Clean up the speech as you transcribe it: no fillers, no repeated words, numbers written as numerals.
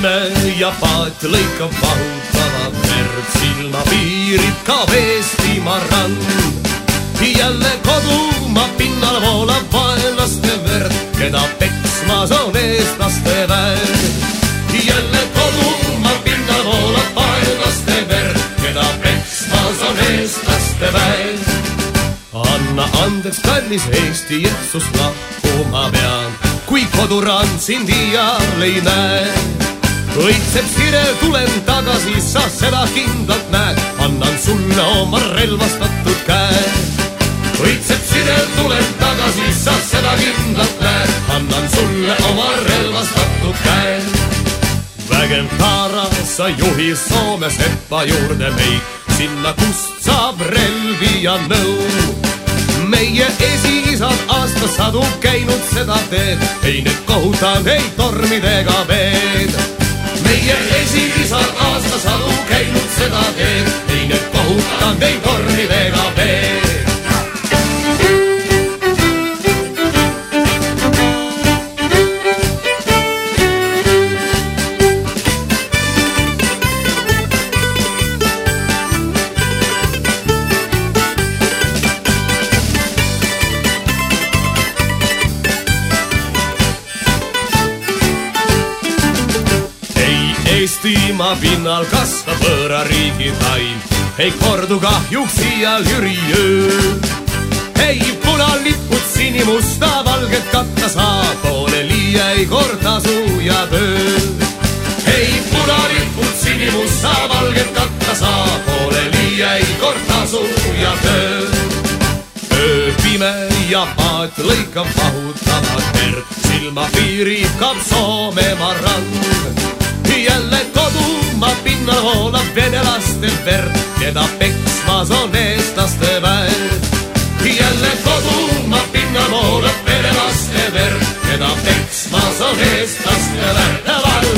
pime ja paat lõikab vahutavat verd, silma piirib ka Eestimaa rand. Jälle kodumaa pinnal voolab vaenlaste verd, keda peksmas on eestlaste väed. Jälle kodumaa pinnal voolab vaenlaste verd, keda peksmas on eestlaste väed. Anna andeks, kallis Eesti, Jeesus, lahkuma pean, kui kodurand sind iial ei näe. Õitseb sire, tulen tagasi, sa seda kindlalt näed, annan sulle oma relvastatud käe. Õitseb sire, tulen tagasi, sa seda kindlalt näed, annan sulle oma relvastatud käe. Vägev Taara, sa juhi Soome sepa juurde meid, sinna kust saab relvi ja nõu. Meie esiisad aastasadu käinud seda teed, ei need kohutan, ei tormidega veed. Meie esiisad aastasadu käinud seda teed, ei need kohutan, ei tormidega veed. Eestimaa pinnal kasvab võõra riigi taim, ei kordu kahjuks iial Jüri öö. Ei punalipud sinimusta valget katta saab, poole liia ei kord tasu ja töö. Ei punalipud sinimusta valget katta saab, poole liia ei kord tasu ja töö. Öö pime ja paat lõikab vahutavat verd, silma piirib ka Soomemaa rand. Jälle kodumaa pinnal voolab venelaste verd, keda peksmas on eestlaste väed. Jälle kodumaa pinnal voolab venelaste verd, keda peksmas on eestlaste väed.